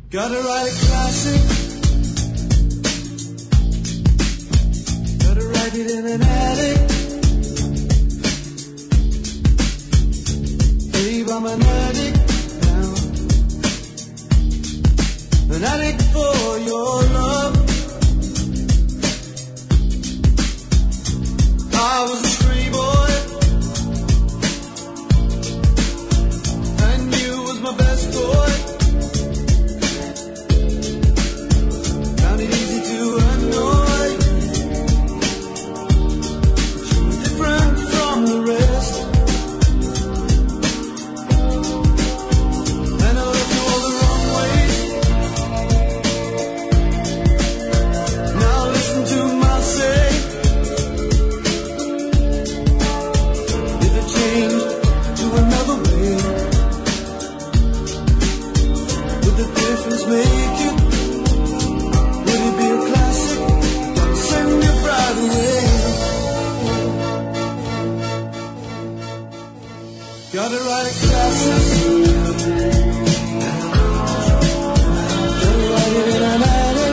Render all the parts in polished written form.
Gotta write a classic. Gotta write it in an attic. Babe, I'm an addict now. An addict for your love. I was a street boy, and you was my best boy. Found it easy to annoy, but you were different from the rest. And I loved you all the wrong ways. Now listen to my say. To another way, would the difference make it? Would it be a classic? Gotta send your bride away. Gotta write a classic. Gotta write it in an attic.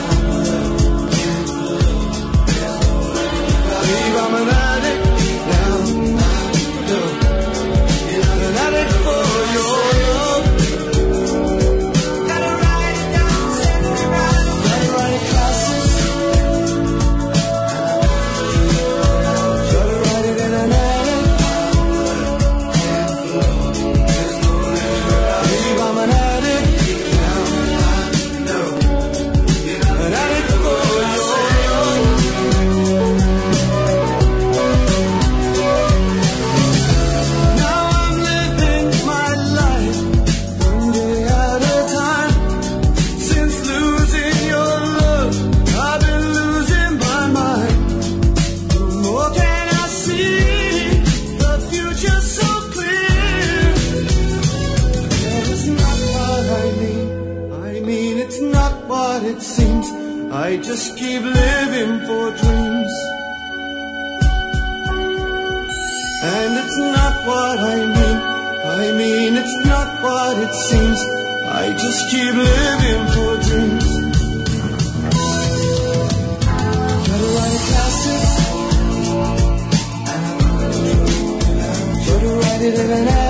Babe, I'm an addict now. An addict for your love. Gotta write it down, send it right away. Gotta write a classic. Gotta write it in an attic. Babe, I'm an addict now. An addict for your love. Now I'm living my life one day at a time. Since losing your love, I've been losing my mind. No more can I see the future so clear. Yeah, it's not what I mean it's not what it seems. I just keep living for dreams. And it's not what I mean it's not what it seems. I just keep living for dreams. Gotta write a classic. Gotta write it in an